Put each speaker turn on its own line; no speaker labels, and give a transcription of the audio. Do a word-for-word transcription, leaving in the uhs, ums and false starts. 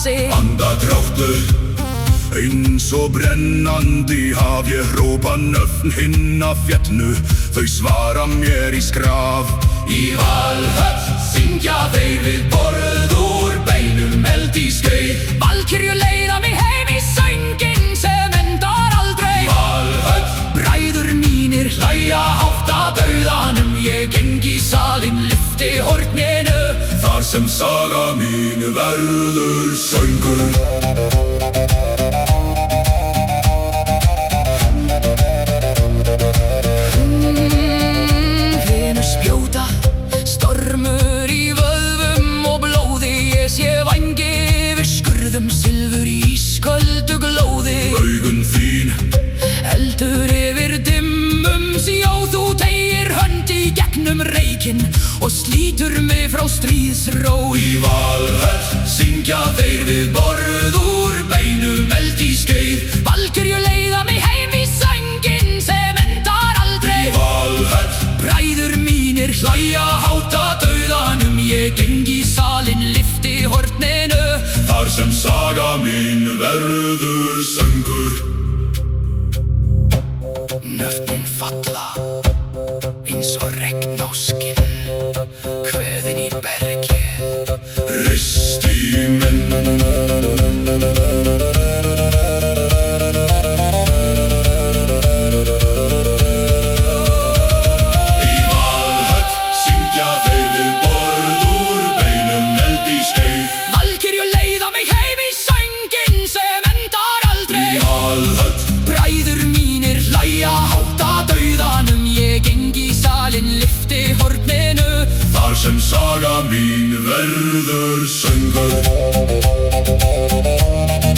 sig.
Andardráttur eins og brennandi haf. Ég hrópa nöfn hinna fjallu, þau svara mér í skraf. Í Valhöll syngja þeir við borð úr beinum eld í skeið.
Valkyrjur leiða mig heim í sönginn sem endar aldrei.
Valhöll,
bræður mínir
hlæja hátt að dauðanum.
Ég geng í salinn, lyfti horninu,
þar sem saga mín verður söngur.
mm, Vinur spjóta, stormur í vöðvum og blóði. Ég sé vængi yfir skurðum, silfur í ísköldu glóði.
Augun þín,
eldur yfir dimmum sjó. Þú teygir hönd í gegnum reikinn og slítur mig frá stríðsró.
í Valhöll syngja þeir við borð úr beinum eld í skeið.
Valkyrjur leiða mig heim í sönginn sem endar aldrei.
Í Valhöll,
bræður mínir
hlæja hátt að dauðanum.
Ég geng í salinn, lyfti horninu,
þar sem saga mín verður söngur.
Nöfnin falla eins og regn á skinn, kveðin í bergið.
Risti menn, í Valhöll syngja þeir við borð úr beinum eld í skeið.
Valkyrjur leiða mig heim í sönginn sem endar aldrei.
Í Valhöll,
bræður mínir hlæja hátt að dauðanum. Ég geng í salinn, lyfti horninu,
þar sem saga mín verður söngur.